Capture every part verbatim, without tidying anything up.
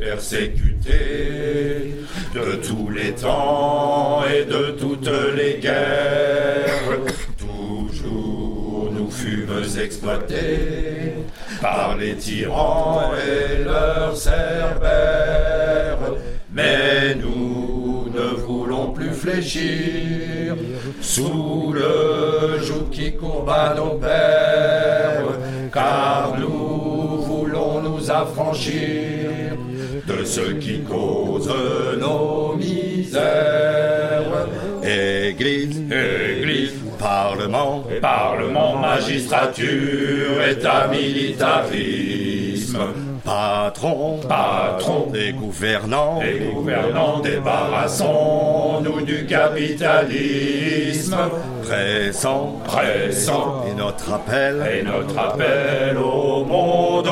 persécutés de tous les temps et de toutes les guerres. Toujours nous fûmes exploités par les tyrans et leurs cerbères. Mais nous ne voulons plus fléchir sous le joug qui courba nos pères, car nous voulons nous affranchir de ceux qui causent nos misères. Église, Église, Parlement, Parlement, magistrature, État, militarisme, patron, patron, des gouvernants, des gouvernants, débarrassons-nous du capitalisme, pressant, pressant, et notre appel, et notre appel au monde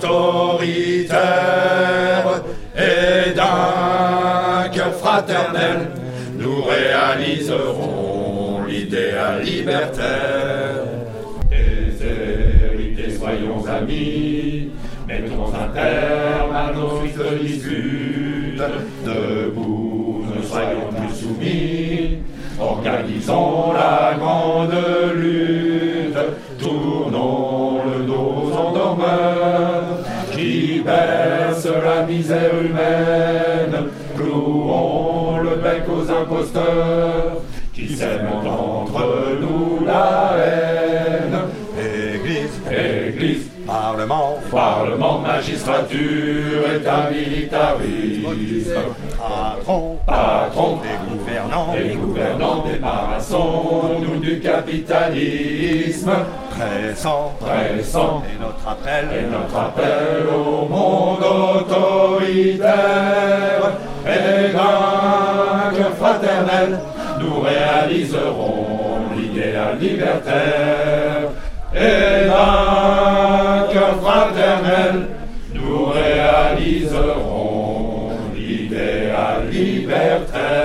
autoritaire, et d'un cœur fraternel, nous réaliserons l'idéal libertaire. Déshérités, soyons amis, mettons un terme à nos tristes disputes. Debout, ne soyons plus soumis, organisons la grande lutte. Tournons le dos en dormeur qui berce la misère humaine. Clouons le bec aux imposteurs qui sèment entre nous la haine. Église, Église, Parlement, Parlement, magistrature, État, militarisme, patron, patron, des gouvernants, des gouvernants, débarrassons-nous du capitalisme, pressant, pressant, et notre appel, et notre appel au monde autoritaire, et d'un cœur fraternel, nous réaliserons l'idéal libertaire. Et d'un cœur fraternel, nous réaliserons l'idéal libertaire.